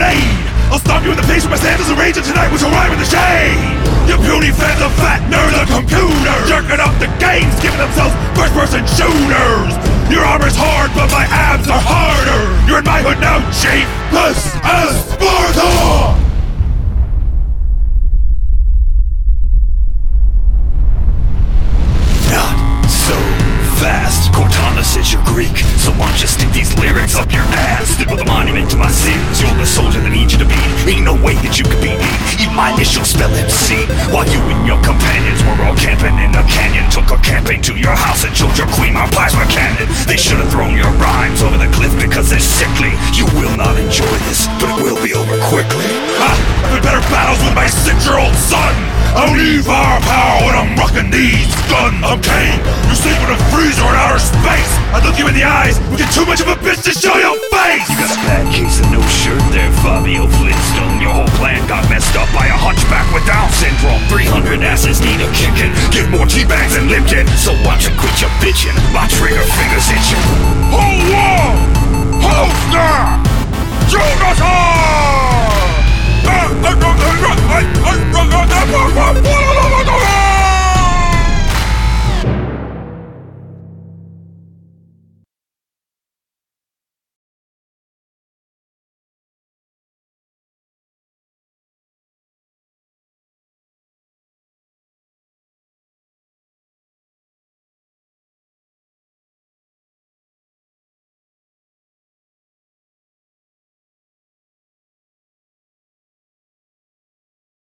blade. I'll stomp you in the face with my sandals and rage, and tonight we shall ride in the shade. You puny fans of fat nerds on computers, jerking up the games, giving themselves first-person shooters. Your armor's hard, but my abs are harder. You're in my hood now, chief. This is Sparta! Fast. Cortana says you're Greek, so why don't you stick these lyrics up your ass? Stick with a monument to my sins. You're the soldier that needs you to be. Ain't no way that you could beat me. Even my initials spell MC. While you and your companions were all camping in a canyon, took a camping to your house and showed your queen my plasma cannon. They should have thrown your rhymes over the cliff because they're sickly. You will not enjoy this, but it will be over quickly. I've been better battles with my 6-year-old son. I don't need firepower when I'm rocking these guns. I'm Kane. You sleep in a freezer in outer space. I look you in the eyes. We get too much of a bitch to show your face. You got a bad case of no shirt there, Fabio Flintstone. Your whole plan got messed up by a hunchback with Down syndrome. 300 asses need a kicking. Get more teabags than Lipton. So watch and quit your bitching. My trigger fingers itching. Hold on! Hold snap! Jonathan!